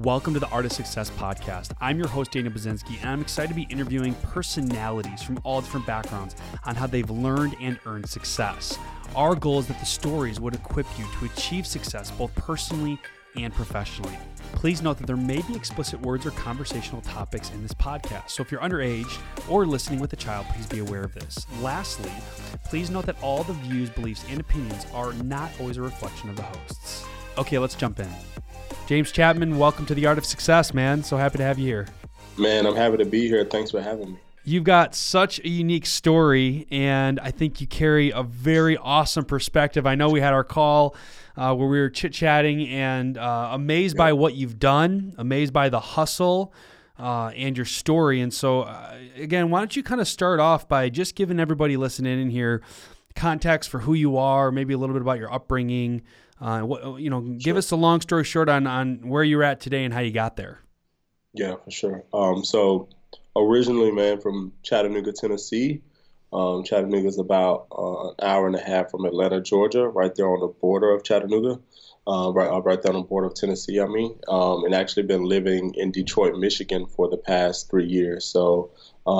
Welcome to the Art of Success podcast. I'm your host, Daniel Bazinski, and I'm excited to be interviewing personalities from all different backgrounds on how they've learned and earned success. Our goal is that the stories would equip you to achieve success both personally and professionally. Please note that there may be explicit words or conversational topics in this podcast, so if you're underage or listening with a child, please be aware of this. Lastly, please note that all the views, beliefs, and opinions are not always a reflection of the hosts. Okay, let's jump in. James Chapman, welcome to the Art of Success, man. So happy to have you here. Man, I'm happy to be here. Thanks for having me. You've got such a unique story, and I think you carry a very awesome perspective. I know we had our call where we were chit-chatting and amazed by what you've done, amazed by the hustle and your story. And so, again, why don't you kind of start off by just giving everybody listening in here context for who you are, maybe a little bit about your upbringing. Give us a long story short on where you're at today and how you got there. Yeah, for sure. So originally, man, from Chattanooga, Tennessee. Chattanooga is about an hour and a half from Atlanta, Georgia, right there on the border of Chattanooga, right there on the border of Tennessee, and actually been living in Detroit, Michigan for the past 3 years. So,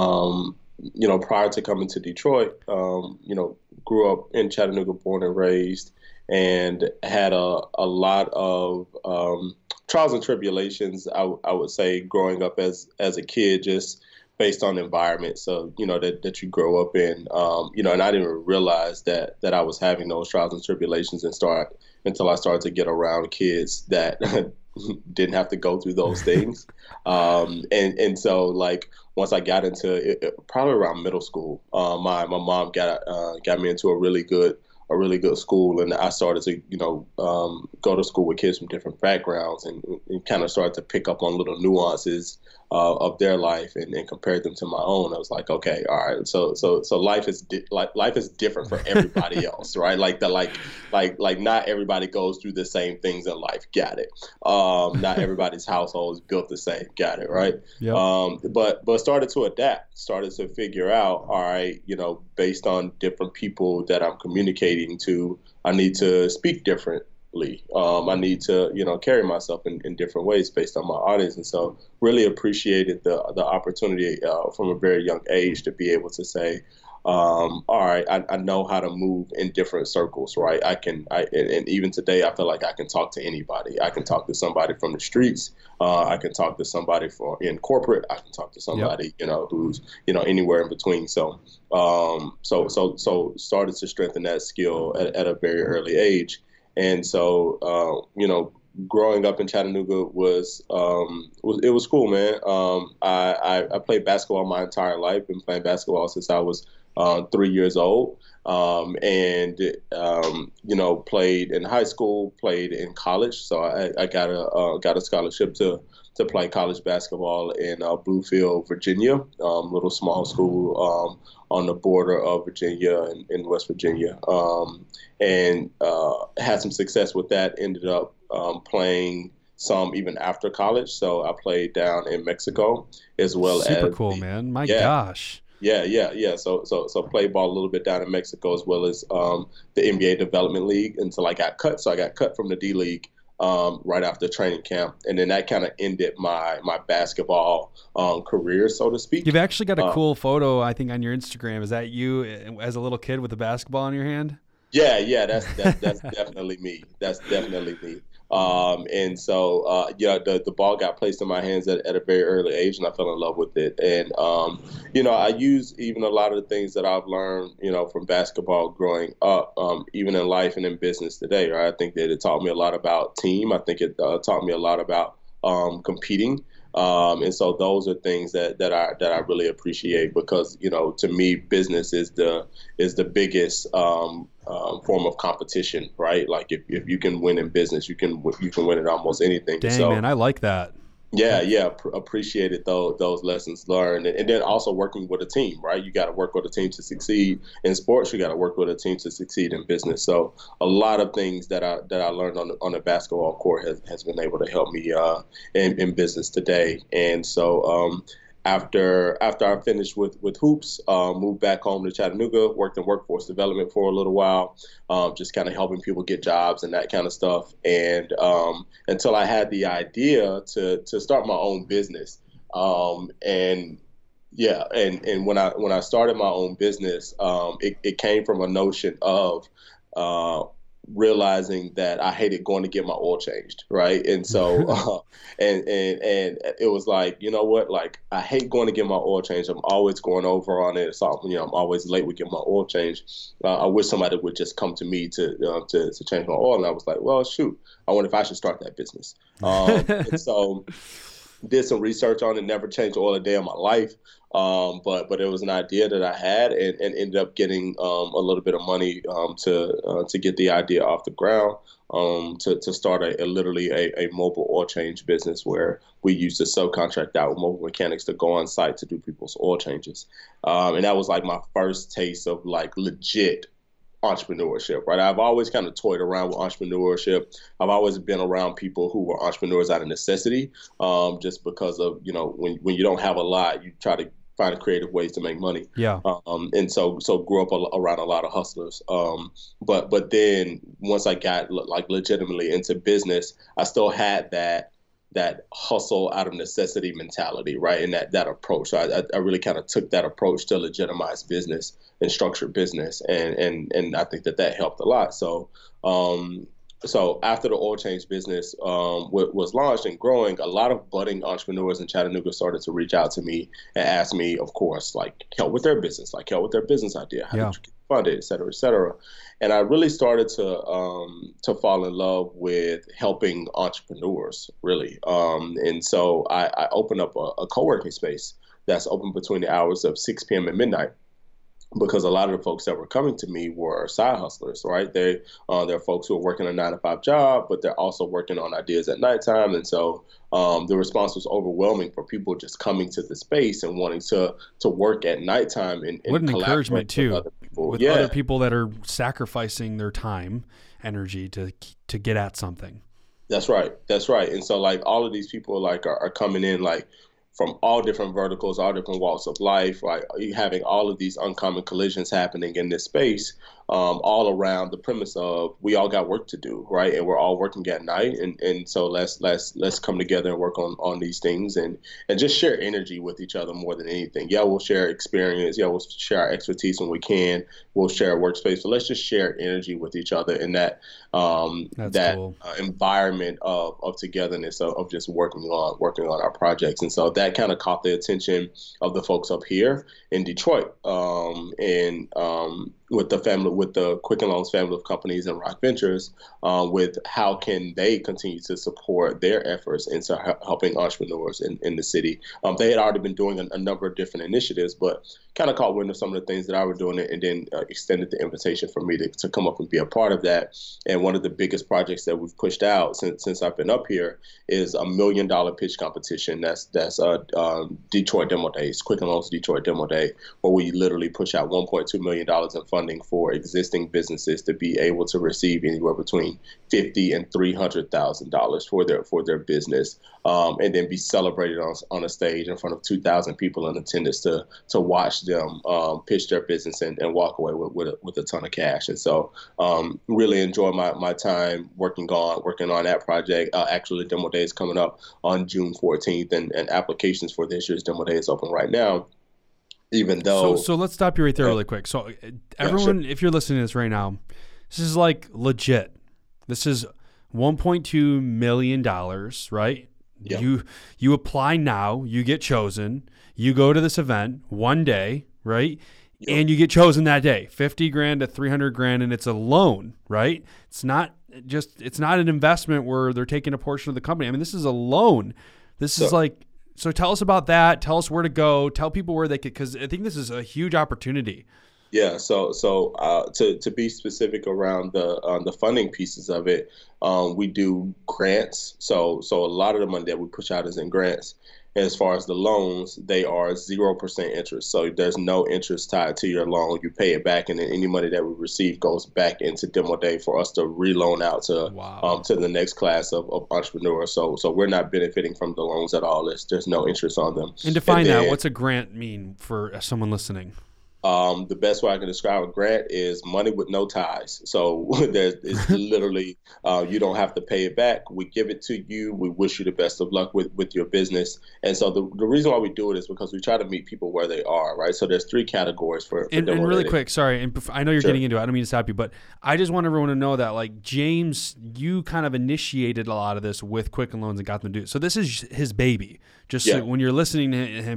prior to coming to Detroit, grew up in Chattanooga, born and raised, and had a lot of trials and tribulations, I would say, growing up as a kid, just based on the environment. So, that you grow up in, and I didn't even realize that I was having those trials and tribulations until I started to get around kids that didn't have to go through those things. And so, like, once I got into it, probably around middle school, my mom got me into a really good school, and I started to, go to school with kids from different backgrounds and kind of started to pick up on little nuances of their life and compare them to my own. I was like, okay, all right, so life is different for everybody else, right? Like not everybody goes through the same things in life. Got it. Not everybody's household is built the same. Got it, right? Yep. But started to adapt, started to figure out, all right, based on different people that I'm communicating to, I need to speak differently. I need to, carry myself in different ways based on my audience. And so really appreciated the opportunity from a very young age to be able to say, all right, I know how to move in different circles, right? And even today, I feel like I can talk to anybody. I can talk to somebody from the streets. I can talk to somebody in corporate. I can talk to somebody, who's, anywhere in between. So started to strengthen that skill at a very early age. And so, growing up in Chattanooga was cool, man. I played basketball my entire life. Been playing basketball since I was 3 years old, and played in high school, played in college. So I got a scholarship to play college basketball in Bluefield, Virginia, little small school on the border of Virginia and in West Virginia, and had some success with that. Ended up playing some even after college. So I played down in Mexico as well. Super cool, man. My gosh. Yeah. So played ball a little bit down in Mexico as well as the NBA Development League until I got cut. So I got cut from the D League right after training camp. And then that kind of ended my basketball career, so to speak. You've actually got a cool photo, I think, on your Instagram. Is that you as a little kid with a basketball in your hand? Yeah, that's definitely me. That's definitely me. And so, the ball got placed in my hands at a very early age, and I fell in love with it. And, I use even a lot of the things that I've learned, from basketball growing up, even in life and in business today, right? I think that it taught me a lot about team. I think it taught me a lot about competing. And so those are things that I really appreciate because, to me, business is the biggest form of competition, right? Like if you can win in business, you can win at almost anything. Dang, man, I like that. Yeah, appreciated those lessons learned, and then also working with a team, right? You got to work with a team to succeed in sports. You got to work with a team to succeed in business. So a lot of things that I learned on the basketball court has been able to help me in business today. And so after I finished with hoops, moved back home to Chattanooga, worked in workforce development for a little while, just kind of helping people get jobs and that kind of stuff. And until I had the idea to start my own business. And yeah, and when I started my own business, it came from a notion of realizing that I hated going to get my oil changed, right? And so, and it was like, you know what? Like, I hate going to get my oil changed. I'm always going over on it. So, I'm always late with getting my oil changed. I wish somebody would just come to me to change my oil. And I was like, well, shoot, I wonder if I should start that business. And so, did some research on it. Never changed oil a day in my life. But it was an idea that I had, and ended up getting a little bit of money to get the idea off the ground, to start literally a mobile oil change business where we used to subcontract out with mobile mechanics to go on site to do people's oil changes. And that was like my first taste of like legit entrepreneurship, right? I've always kind of toyed around with entrepreneurship. I've always been around people who were entrepreneurs out of necessity, just because of, when you don't have a lot, you try to find creative ways to make money. Yeah. And so grew up around a lot of hustlers. But then once I got like legitimately into business, I still had that hustle out of necessity mentality, right? And that approach. So I really kind of took that approach to legitimize business and structure business. And I think that helped a lot. So after the oil change business was launched and growing, a lot of budding entrepreneurs in Chattanooga started to reach out to me and ask me, of course, like help with their business idea, how did you get funded, et cetera, et cetera. And I really started to fall in love with helping entrepreneurs, really. And so I opened up a co-working space that's open between the hours of 6 p.m. and midnight, because a lot of the folks that were coming to me were side hustlers, right? They're folks who are working a 9-to-5 job, but they're also working on ideas at nighttime. And so the response was overwhelming for people just coming to the space and wanting to work at nighttime and what an encouragement too, with other people. With other people that are sacrificing their time, energy to get at something. That's right. And so like all of these people like are coming in like from all different verticals, all different walks of life, right? Having all of these uncommon collisions happening in this space, all around the premise of we all got work to do, right? And we're all working at night, and so let's come together and work on these things and just share energy with each other more than anything. Yeah, we'll share experience. Yeah, we'll share our expertise when we can. We'll share a workspace, but let's just share energy with each other in that cool. Environment of togetherness of just working on our projects. And so that kind of caught the attention of the folks up here in Detroit, with the Quicken Loans family of companies and Rock Ventures, with how can they continue to support their efforts into helping entrepreneurs in the city. They had already been doing a number of different initiatives, but kind of caught wind of some of the things that I was doing, and then extended the invitation for me to come up and be a part of that. And one of the biggest projects that we've pushed out since I've been up here is $1 million pitch competition. That's Detroit Demo Days, Quicken Loans Detroit Demo Day, where we literally push out $1.2 million in funding for existing businesses to be able to receive anywhere between $50,000 and $300,000 for their business, and then be celebrated on a stage in front of 2,000 people in attendance to watch them pitch their business and walk away with a ton of cash. And so really enjoy my time working on that project. Actually, Demo Day is coming up on June 14th, and applications for this year's Demo Day is open right now. Even though, so let's stop you right there really quick. So everyone, if you're listening to this right now, this is like legit. This is $1.2 million, right? Yeah. You apply now, you get chosen, you go to this event one day, right? Yep. And you get chosen that day, $50,000 to $300,000, and it's a loan, right? It's not an investment where they're taking a portion of the company. I mean, this is a loan. So tell us about that. Tell us where to go. Tell people where they could, because I think this is a huge opportunity. Yeah. So to be specific around the funding pieces of it, we do grants. So a lot of the money that we push out is in grants. As far as the loans, they are 0% interest. So there's no interest tied to your loan. You pay it back, and then any money that we receive goes back into Demo Day for us to reloan out to the next class of entrepreneurs. So we're not benefiting from the loans at all. There's no interest on them. And define that. What's a grant mean for someone listening? The best way I can describe a grant is money with no ties. So it's literally you don't have to pay it back. We give it to you. We wish you the best of luck with your business. And so the reason why we do it is because we try to meet people where they are, right? So there's 3 categories for and really quick, sorry, and I know you're getting into it. I don't mean to stop you, but I just want everyone to know that, like, James, you kind of initiated a lot of this with Quicken Loans and got them to do it. So this is his baby. Just so when you're listening to him,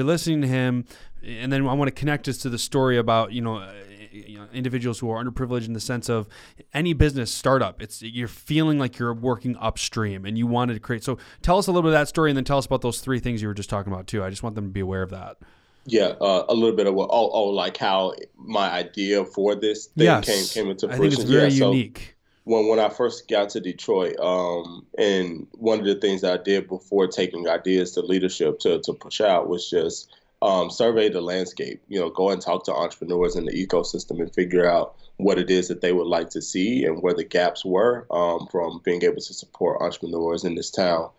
and then I want to connect us to the story about, individuals who are underprivileged in the sense of any business startup. You're feeling like you're working upstream and you wanted to create. So tell us a little bit of that story, and then tell us about those 3 things you were just talking about too. I just want them to be aware of that. Yeah, a little bit of like how my idea for this thing came into fruition. I think it's very unique. When I first got to Detroit, and one of the things that I did before taking ideas to leadership to push out was just survey the landscape, go and talk to entrepreneurs in the ecosystem and figure out what it is that they would like to see and where the gaps were from being able to support entrepreneurs in this town.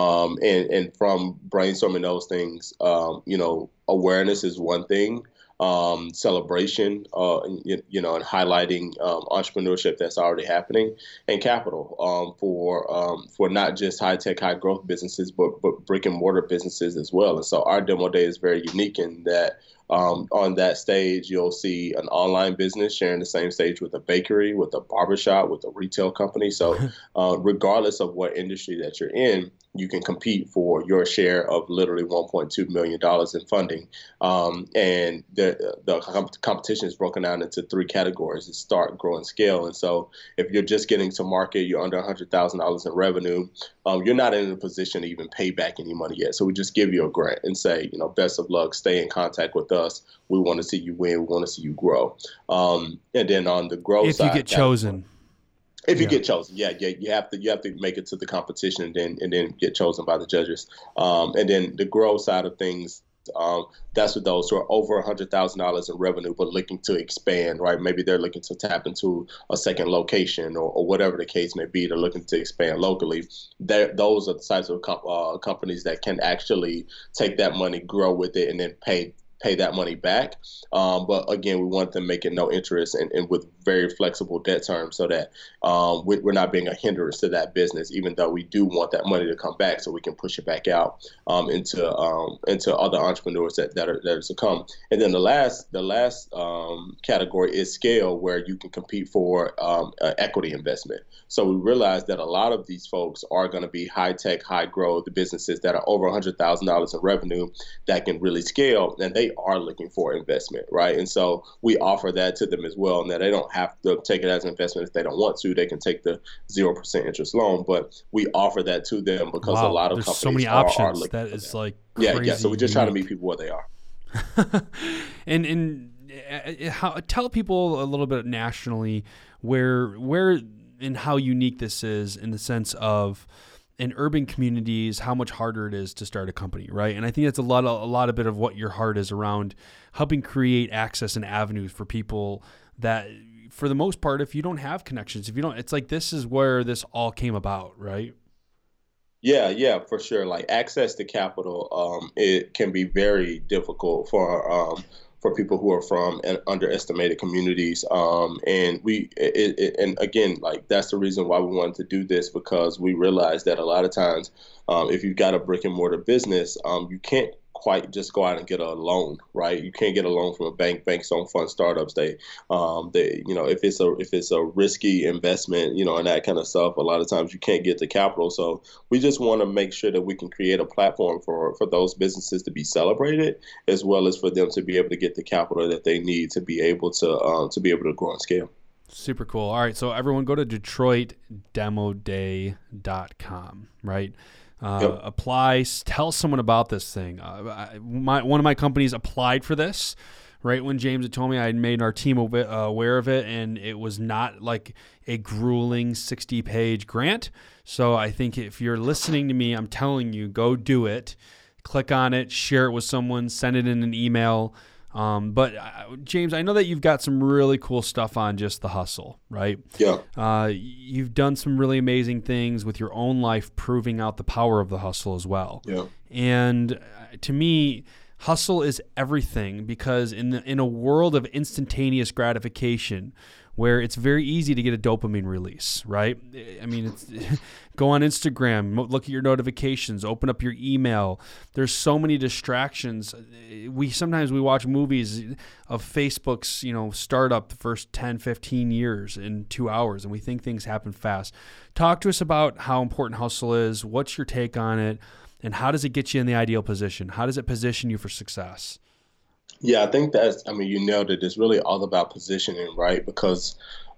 And from brainstorming those things, awareness is one thing. Celebration, and highlighting entrepreneurship that's already happening, and capital for not just high tech, high growth businesses, but brick and mortar businesses as well. And so our Demo Day is very unique in that on that stage, you'll see an online business sharing the same stage with a bakery, with a barbershop, with a retail company. So regardless of what industry that you're in, you can compete for your share of literally $1.2 million in funding. And the competition is broken down into 3 categories: it's start, grow, and scale. And so if you're just getting to market, you're under $100,000 in revenue, you're not in a position to even pay back any money yet. So we just give you a grant and say, best of luck, stay in contact with us. We want to see you win. We want to see you grow. And then on the growth side, if you get chosen. If you get chosen, you have to make it to the competition and then get chosen by the judges. And then the growth side of things, that's for those who are over $100,000 in revenue but looking to expand, right? Maybe they're looking to tap into a second location or whatever the case may be. They're looking to expand locally. Those are the types of companies that can actually take that money, grow with it, and then pay that money back. But again, we want them making no interest and with very flexible debt terms so that we're not being a hindrance to that business, even though we do want that money to come back so we can push it back out into other entrepreneurs that are to come. And then the last category is scale, where you can compete for equity investment. So we realize that a lot of these folks are going to be high tech, high growth businesses that are over $100,000 in revenue that can really scale, and they are looking for investment, right? And so we offer that to them as well, and that they don't have to take it as an investment if they don't want to. They can take the 0% interest loan, but we offer that to them because a lot of companies so many are options. looking that for is them. like yeah. So we're just trying to meet people where they are. and tell people a little bit nationally where and how unique this is in the sense of in urban communities, how much harder it is to start a company, right? And I think that's a lot of bit of what your heart is around helping create access and avenues for people that, for the most part, if you don't have connections, it's like this is where this all came about, right? Yeah, for sure. Like access to capital, it can be very difficult for people who are from underestimated communities. And and again, like that's the reason why we wanted to do this, because we realized that a lot of times, if you've got a brick and mortar business, you can't quite just go out and get a loan, right? You can't get a loan from a bank. Banks don't fund startups. They if it's a risky investment, and that kind of stuff, a lot of times you can't get the capital. So we just want to make sure that we can create a platform for those businesses to be celebrated, as well as for them to be able to get the capital that they need to be able to grow and scale. Super cool. All right, so everyone go to DetroitDemoDay.com, right? Apply, tell someone about this thing. One of my companies applied for this right when James had told me. I had made our team aware of it, and it was not like a grueling 60-page grant. So I think if you're listening to me, I'm telling you, go do it, click on it, share it with someone, send it in an email. But James, I know that you've got some really cool stuff on Just the Hustle, right? Yeah. You've done some really amazing things with your own life, proving out the power of the hustle as well. Yeah. And to me, hustle is everything, because in a world of instantaneous gratification, where it's very easy to get a dopamine release, right? I mean, it's go on Instagram, look at your notifications, open up your email. There's so many distractions. Sometimes we watch movies of Facebook's, startup the first 10, 15 years in 2 hours, and we think things happen fast. Talk to us about how important hustle is. What's your take on it? And how does it get you in the ideal position? How does it position you for success? Yeah, I think you nailed it. It's really all about positioning, right? Because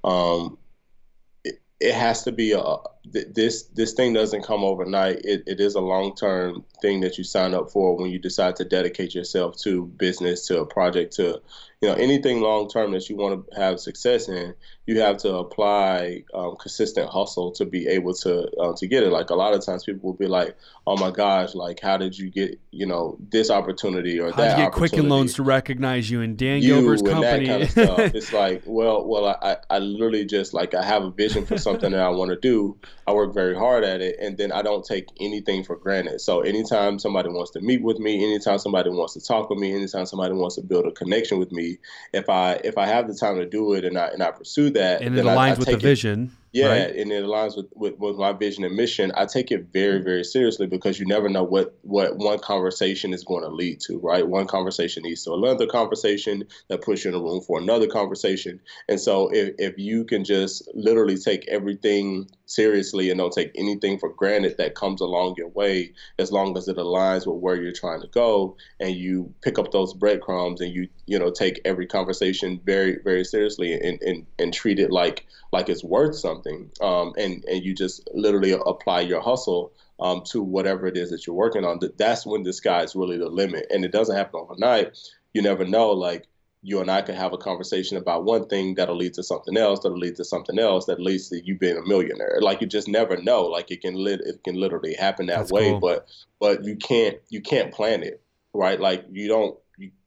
it has to be this thing doesn't come overnight. It is a long-term thing that you sign up for when you decide to dedicate yourself to business, to a project, to anything long-term that you want to have success in. You have to apply consistent hustle to be able to get it. Like, a lot of times people will be like, "Oh my gosh, like, how did you get this opportunity or that opportunity? How'd you get Quicken Loans to recognize you in Dan Gilbert's company?" That kind of stuff. It's like, well, I literally just, like, I have a vision for something that I want to do. I work very hard at it, and then I don't take anything for granted. So anytime somebody wants to meet with me, anytime somebody wants to talk with me, anytime somebody wants to build a connection with me, if I have the time to do it and I pursue that, and it aligns with the vision. Yeah, right? And it aligns with my vision and mission. I take it very, very seriously, because you never know what one conversation is going to lead to, right? One conversation leads to another conversation that puts you in a room for another conversation. And so if you can just literally take everything seriously and don't take anything for granted that comes along your way, as long as it aligns with where you're trying to go, and you pick up those breadcrumbs and you take every conversation very, very seriously and treat it like it's worth something, and you just literally apply your hustle to whatever it is that you're working on. That's when the sky is really the limit, and it doesn't happen overnight. You never know. Like, you and I could have a conversation about one thing that'll lead to something else, that'll lead to something else, that leads to you being a millionaire. Like, you just never know. Like, it can literally happen that That's way, cool. but you can't plan it, right? Like, you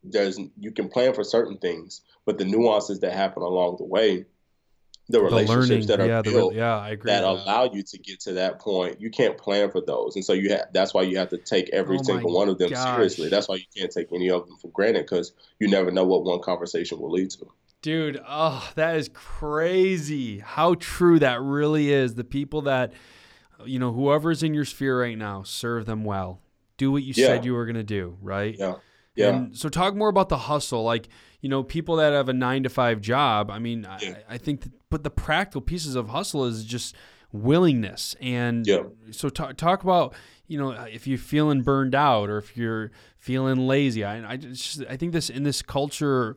can plan for certain things, but the nuances that happen along the way, the relationships that are built, I agree that with allow you to get to that point, you can't plan for those. And so that's why you have to take every single one of them seriously. That's why you can't take any of them for granted, because you never know what one conversation will lead to. Dude, that is crazy. How true that really is. The people that, whoever's in your sphere right now, serve them well. Do what you said you were going to do, right? Yeah. Yeah. And so talk more about the hustle. Like, people that have a 9-to-5 job, I mean, I think but the practical pieces of hustle is just willingness. And so talk about, if you're feeling burned out or if you're feeling lazy. I think this, in this culture,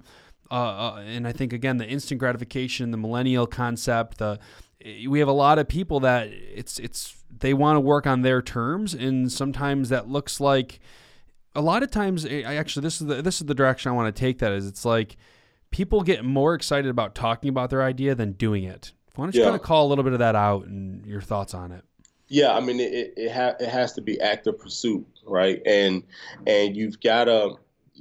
and I think, again, the instant gratification, the millennial concept, we have a lot of people that they want to work on their terms. And sometimes that looks like, a lot of times, this is the direction I want to take that, is it's like people get more excited about talking about their idea than doing it. Why don't you kind of call a little bit of that out and your thoughts on it? Yeah, I mean, it has to be active pursuit, right? And you've got to,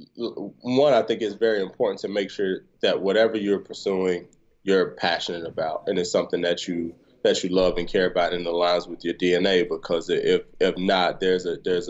one, I think it's very important to make sure that whatever you're pursuing, you're passionate about, and it's something that you love and care about and aligns with your DNA. Because if not, there's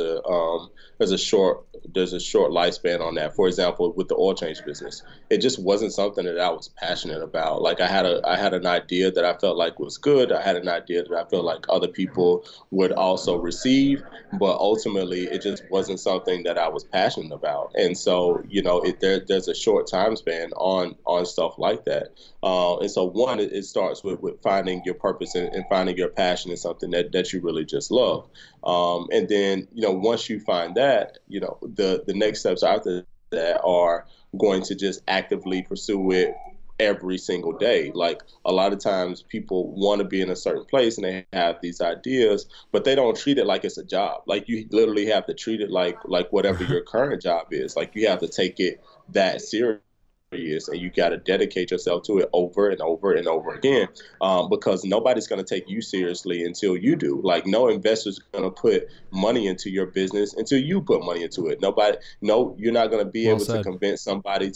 a short lifespan on that. For example, with the oil change business, it just wasn't something that I was passionate about. Like, I had an idea that I felt like was good. I had an idea that I felt like other people would also receive, but ultimately it just wasn't something that I was passionate about. And so, there's a short time span on stuff like that. And so, one, it starts with finding your purpose and finding your passion in something that you really just love. And then, once you find that, the next steps after that are going to just actively pursue it every single day. Like, a lot of times people want to be in a certain place and they have these ideas, but they don't treat it like it's a job. Like, you literally have to treat it like whatever your current job is. Like, you have to take it that seriously. is, and you got to dedicate yourself to it over and over and over again, because nobody's going to take you seriously until you do. Like, no investor's going to put money into your business until you put money into it. No, you're not going to be Well able to said. convince somebody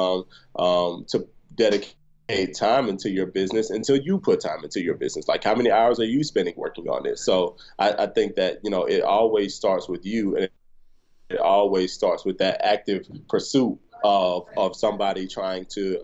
to dedicate time into your business until you put time into your business. Like, how many hours are you spending working on this? So I think that, it always starts with you, and it always starts with that active pursuit of somebody trying to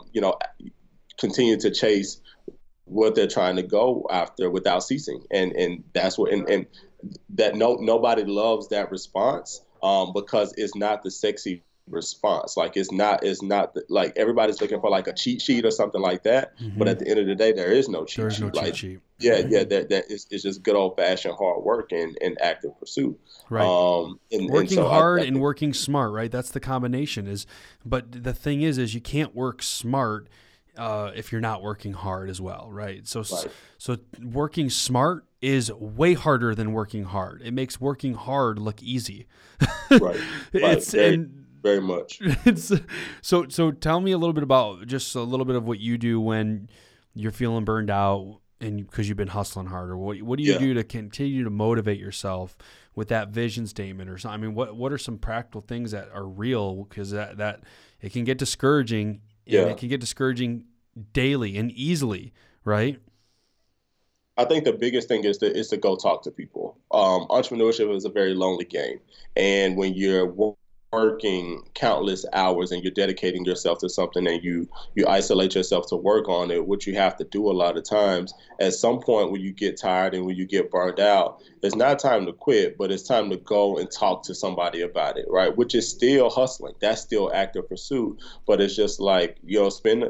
continue to chase what they're trying to go after without ceasing. And that's what and that nobody loves that response, because it's not the sexy response. Like, it's not like everybody's looking for like a cheat sheet or something like that. But at the end of the day, there is no cheat There is sheet. no cheat Like, sheet. it's just good old fashioned hard work and active pursuit. Right. And Working so hard I and working smart, right? That's the combination. But the thing is you can't work smart if you're not working hard as well, right? So working smart is way harder than working hard. It makes working hard look easy. Right. It's very much. So tell me a little bit about just a little bit of what you do when you're feeling burned out and because you've been hustling harder. What do you do to continue to motivate yourself with that vision statement or something? I mean, what are some practical things that are real? Because that it can get discouraging. And it can get discouraging daily and easily, right? I think the biggest thing is to go talk to people. Entrepreneurship is a very lonely game, and when you're working countless hours and you're dedicating yourself to something and you isolate yourself to work on it, what you have to do a lot of times, at some point when you get tired and when you get burned out, it's not time to quit, but it's time to go and talk to somebody about it, right? Which is still hustling. That's still active pursuit, but it's just like, spend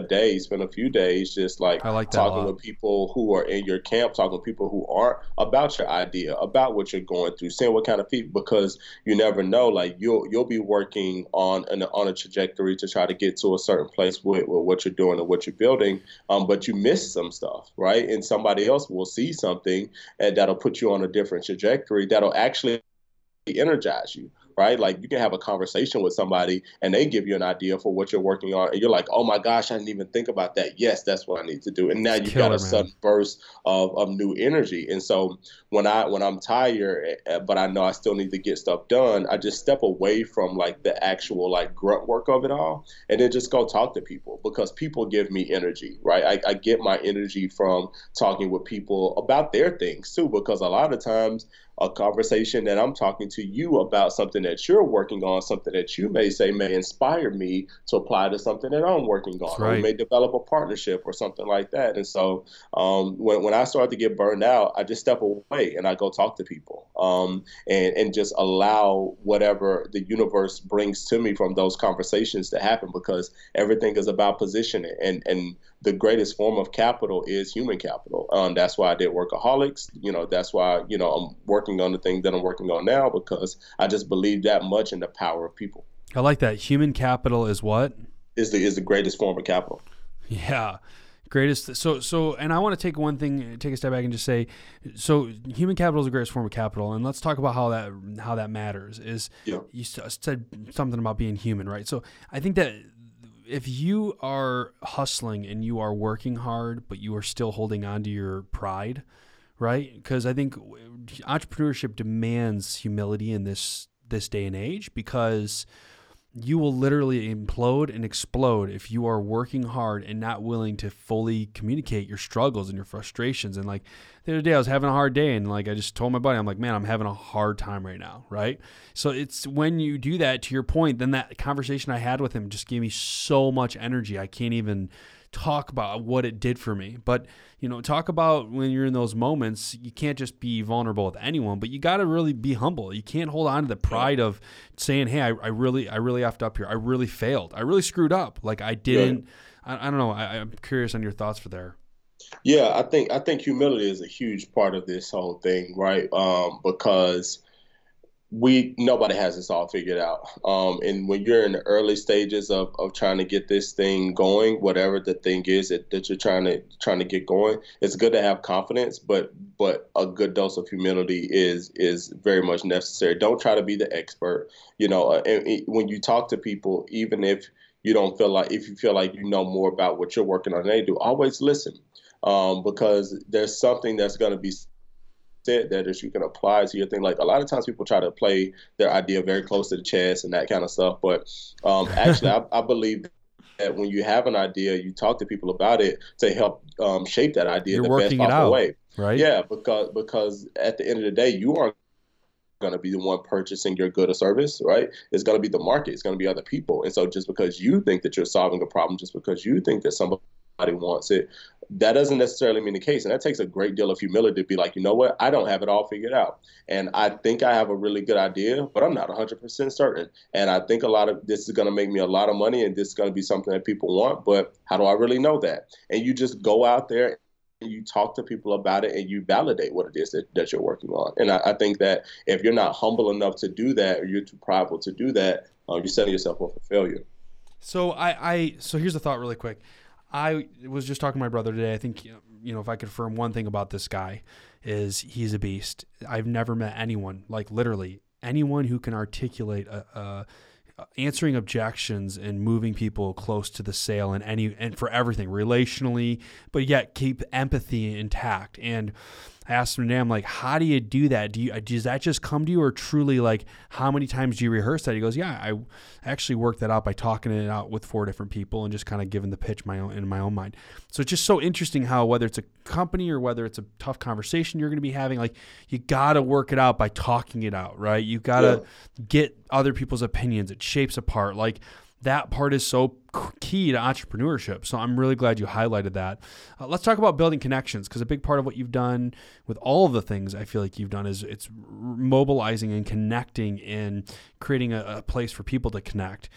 a few days just like talking with people who are in your camp, talking to people who aren't, about your idea, about what you're going through, seeing what kind of people, because you never know, like you'll be working on a trajectory to try to get to a certain place with what you're doing and what you're building, but you miss some stuff, right? And somebody else will see something and that'll put you on a different trajectory that'll actually energize you, right? Like, you can have a conversation with somebody and they give you an idea for what you're working on, and you're like, oh my gosh, I didn't even think about that. Yes, that's what I need to do. And now you've got a sudden burst of new energy. And so when I'm tired, but I know I still need to get stuff done, I just step away from like the actual like grunt work of it all, and then just go talk to people, because people give me energy, right? I get my energy from talking with people about their things too, because a lot of times a conversation that I'm talking to you about something that you're working on, something that you may say may inspire me to apply to something that I'm working on. Right. Or we may develop a partnership or something like that. And so when I start to get burned out, I just step away and I go talk to people, and just allow whatever the universe brings to me from those conversations to happen, because everything is about positioning. And the greatest form of capital is human capital. That's why I did Workaholics. That's why, I'm working on the thing that I'm working on now, because I just believe that much in the power of people. I like that. Human capital is what? Is the greatest form of capital. Yeah. Greatest. So, and I want to take a step back and just say, so human capital is the greatest form of capital. And let's talk about how that matters is you said something about being human, right? So I think that if you are hustling and you are working hard, but you are still holding on to your pride, right? Because I think entrepreneurship demands humility in this day and age, because you will literally implode and explode if you are working hard and not willing to fully communicate your struggles and your frustrations. And like the other day I was having a hard day, and like I just told my buddy, I'm like, man, I'm having a hard time right now, right? So it's when you do that, to your point, then that conversation I had with him just gave me so much energy. I can't even talk about what it did for me. But, talk about when you're in those moments, you can't just be vulnerable with anyone, but you got to really be humble. You can't hold on to the pride of saying, hey, I really effed up here. I really failed. I really screwed up. Like I didn't, I don't know. I'm curious on your thoughts for there. Yeah, I think humility is a huge part of this whole thing, right? Because nobody has this all figured out. And when you're in the early stages of trying to get this thing going, whatever the thing is that you're trying to get going, it's good to have confidence, but a good dose of humility is very much necessary. Don't try to be the expert. And when you talk to people, even if you don't feel like, if you feel like you know more about what you're working on than they do, always listen, because there's something that's going to be said that you can apply to your thing. Like a lot of times people try to play their idea very close to the chest and that kind of stuff. But actually, I believe that when you have an idea, you talk to people about it to help shape that idea the best possible way. Right? Yeah, because at the end of the day, you aren't going to be the one purchasing your good or service, right? It's going to be the market. It's going to be other people. And so just because you think that you're solving a problem, just because you think that somebody wants it, that doesn't necessarily mean the case. And that takes a great deal of humility to be like, you know what, I don't have it all figured out. And I think I have a really good idea, but I'm not 100% certain. And I think a lot of this is going to make me a lot of money, and this is going to be something that people want. But how do I really know that? And you just go out there and you talk to people about it and you validate what it is that you're working on. And I think that if you're not humble enough to do that, or you're too prideful to do that, you're setting yourself up for failure. So so here's a thought really quick. I was just talking to my brother today. I think, if I could affirm one thing about this guy is he's a beast. I've never met anyone, like literally anyone, who can articulate answering objections and moving people close to the sale and for everything relationally, but yet keep empathy intact. And I asked him today, I'm like, how do you do that? Does that just come to you, or truly, like, how many times do you rehearse that? He goes, yeah, I actually worked that out by talking it out with 4 different people and just kind of giving the pitch in my own mind. So it's just so interesting how, whether it's a company or whether it's a tough conversation you're going to be having, like, you got to work it out by talking it out, right? You got to get other people's opinions. It shapes apart. Like, that part is so key to entrepreneurship. So I'm really glad you highlighted that. Let's talk about building connections, because a big part of what you've done with all of the things I feel like you've done is it's mobilizing and connecting and creating a place for people to connect.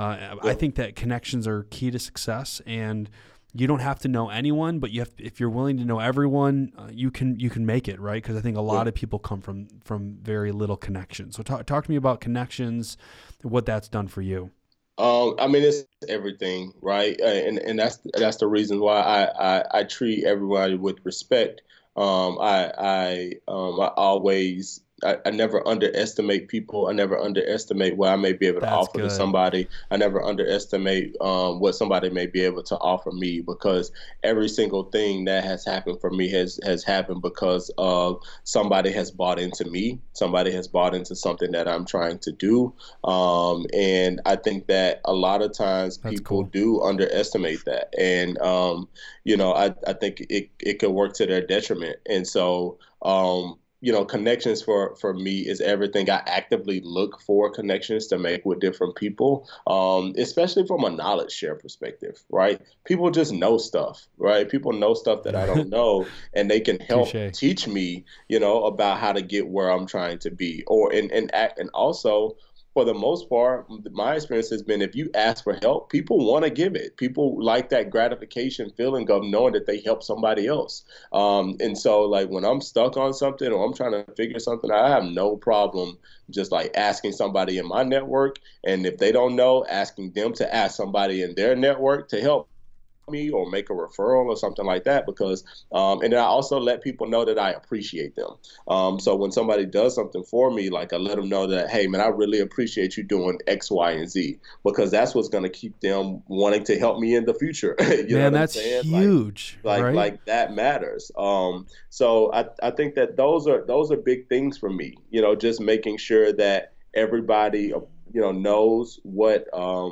I think that connections are key to success, and you don't have to know anyone, but if you're willing to know everyone, you can make it, right? Because I think a lot of people come from very little connections. So talk to me about connections, what that's done for you. I mean, it's everything, right? And that's the reason why I treat everybody with respect. I always I never underestimate people. I never underestimate what I may be able to offer to somebody. I never underestimate what somebody may be able to offer me, because every single thing that has happened for me has happened because of somebody has bought into me. Somebody has bought into something that I'm trying to do. And I think that a lot of times people do underestimate that. And, I think it could work to their detriment. And so, connections for me is everything. I actively look for connections to make with different people, especially from a knowledge share perspective, right? People just know stuff, right? People know stuff that I don't know, and they can help teach me, about how to get where I'm trying to be. And also, for the most part, my experience has been, if you ask for help, people want to give it. People like that gratification feeling of knowing that they help somebody else. And so, like, when I'm stuck on something or I'm trying to figure something out, I have no problem just like asking somebody in my network. And if they don't know, asking them to ask somebody in their network to help me or make a referral or something like that, because and then I also let people know that I appreciate them. So when somebody does something for me, like, I let them know that, hey man, I really appreciate you doing X, Y, and Z, because that's what's going to keep them wanting to help me in the future. You know what I'm saying? Huge. Like that matters. So I think that those are big things for me, just making sure that everybody knows what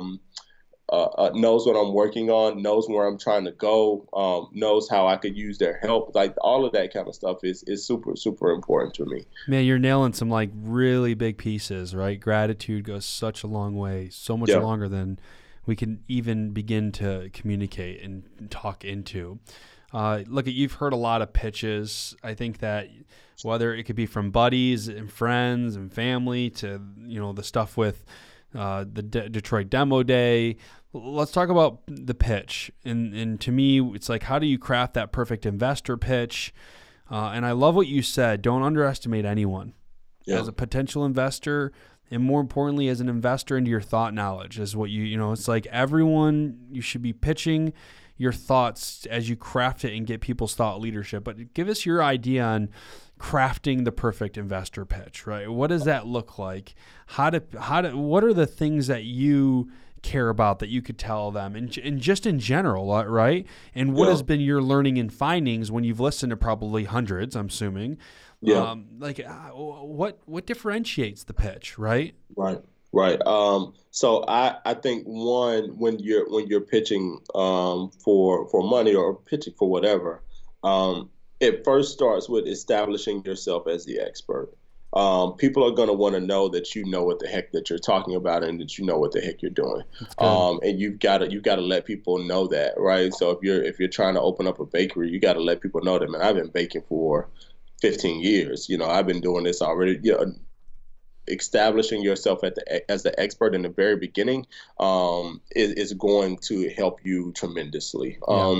knows what I'm working on, knows where I'm trying to go, knows how I could use their help. Like, all of that kind of stuff is super, super important to me. Man, you're nailing some like really big pieces, right? Gratitude goes such a long way, so much longer than we can even begin to communicate and talk into. Look, you've heard a lot of pitches. I think that whether it could be from buddies and friends and family to, the stuff with the Detroit Demo Day. Let's talk about the pitch. And to me, it's like, how do you craft that perfect investor pitch? And I love what you said. Don't underestimate anyone as a potential investor. And more importantly, as an investor into your thought knowledge is what it's like everyone, you should be pitching your thoughts as you craft it and get people's thought leadership. But give us your idea on crafting the perfect investor pitch, right? What does that look like? What are the things that you care about that you could tell them, and just in general, right? And what has been your learning and findings when you've listened to probably hundreds, I'm assuming? Yeah. What differentiates the pitch, right? Right. So I think one, when you're pitching for money or pitching for whatever, it first starts with establishing yourself as the expert. People are going to want to know that you know what the heck that you're talking about and that you know what the heck you're doing. And you've got to let people know that, right? So if you're trying to open up a bakery, you got to let people know that, man, I've been baking for 15 years. I've been doing this already. Establishing yourself as the expert in the very beginning is going to help you tremendously.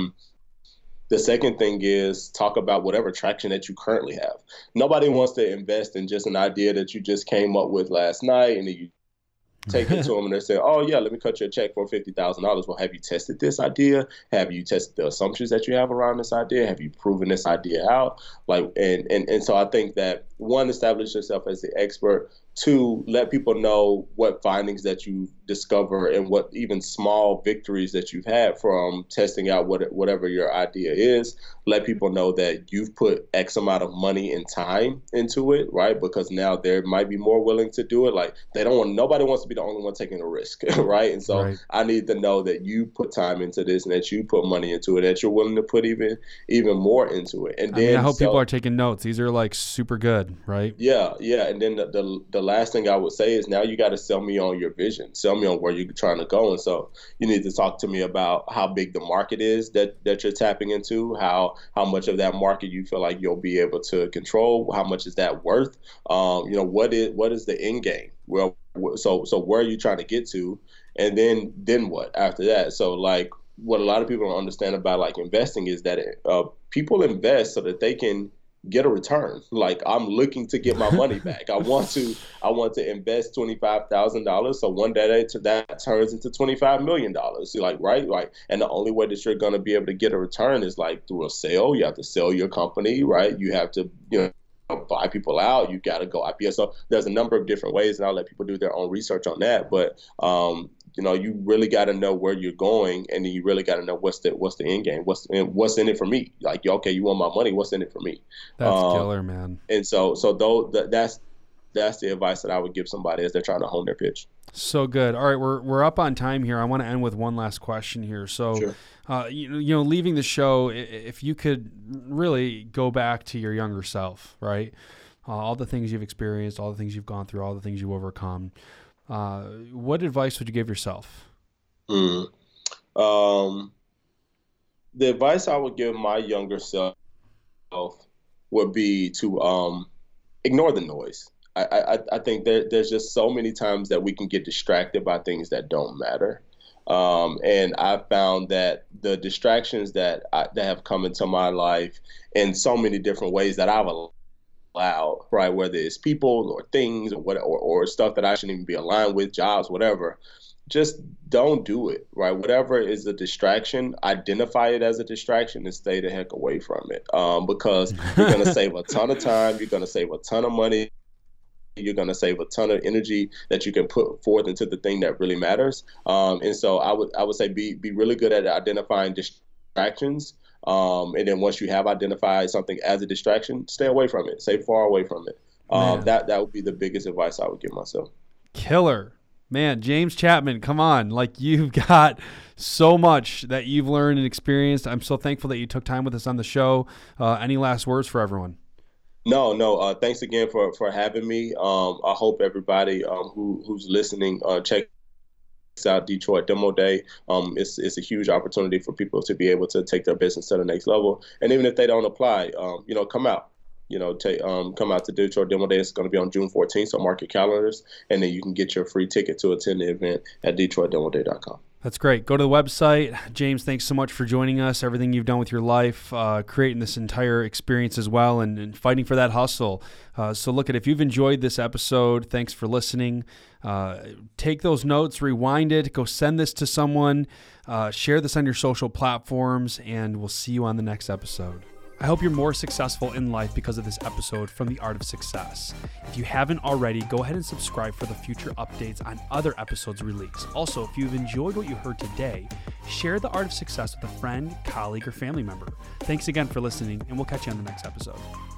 The second thing is talk about whatever traction that you currently have. Nobody wants to invest in just an idea that you just came up with last night, and then you take it to them and they say, oh, yeah, let me cut you a check for $50,000. Well, have you tested this idea? Have you tested the assumptions that you have around this idea? Have you proven this idea out? And so I think that, one, establish yourself as the expert. Two, let people know what findings that you discover and what even small victories that you've had from testing out whatever your idea is. Let people know that you've put X amount of money and time into it, right? Because now they might be more willing to do it. Like, nobody wants to be the only one taking a risk, right? And so I need to know that you put time into this and that you put money into it, that you're willing to put even more into it. And then I hope people are taking notes. These are like super good, right? Yeah. And then the last thing I would say is, now you got to sell me on your vision, sell me on where you're trying to go. And so you need to talk to me about how big the market is that you're tapping into, how much of that market you feel like you'll be able to control, how much is that worth, what is the end game? Well, so where are you trying to get to, and then what after that? So like, what a lot of people don't understand about like investing is that people invest so that they can get a return. Like, I'm looking to get my money back. I want to invest $25,000. So one day that turns into $25 million. Like, right. And the only way that you're going to be able to get a return is like through a sale. You have to sell your company, right? You have to, buy people out. You got to go IPO. So there's a number of different ways, and I'll let people do their own research on that. But, you really got to know where you're going, and then you really got to know what's the end game, what's in it for me. Like, okay, you want my money? What's in it for me? That's killer, man. And so that's the advice that I would give somebody as they're trying to hone their pitch. So good. All right, we're up on time here. I want to end with one last question here. So, sure. Leaving the show, if you could really go back to your younger self, right? All the things you've experienced, all the things you've gone through, all the things you've overcome. What advice would you give yourself? The advice I would give my younger self would be to ignore the noise. I think there's just so many times that we can get distracted by things that don't matter. And I found that the distractions that have come into my life in so many different ways that I've allowed, right, whether it's people or things or stuff that I shouldn't even be aligned with, jobs, whatever, just don't do it, right? Whatever is a distraction, identify it as a distraction and stay the heck away from it, because you're going to save a ton of time, you're going to save a ton of money, you're going to save a ton of energy that you can put forth into the thing that really matters. And so I would say be really good at identifying distractions. And then once you have identified something as a distraction, stay away from it. Stay far away from it. That would be the biggest advice I would give myself. Killer. Man, James Chapman, come on. Like, you've got so much that you've learned and experienced. I'm so thankful that you took time with us on the show. Any last words for everyone? No. Thanks again for having me. I hope everybody who's listening checks out Detroit Demo Day. It's a huge opportunity for people to be able to take their business to the next level. And even if they don't apply, come out. Come out to Detroit Demo Day. It's going to be on June 14th, so mark your calendars, and then you can get your free ticket to attend the event at DetroitDemoDay.com. That's great. Go to the website. James, thanks so much for joining us, everything you've done with your life, creating this entire experience as well, and fighting for that hustle. So look, if you've enjoyed this episode, thanks for listening. Take those notes, rewind it, go send this to someone, share this on your social platforms, and we'll see you on the next episode. I hope you're more successful in life because of this episode from The Art of Success. If you haven't already, go ahead and subscribe for the future updates on other episodes released. Also, if you've enjoyed what you heard today, share The Art of Success with a friend, colleague, or family member. Thanks again for listening, and we'll catch you on the next episode.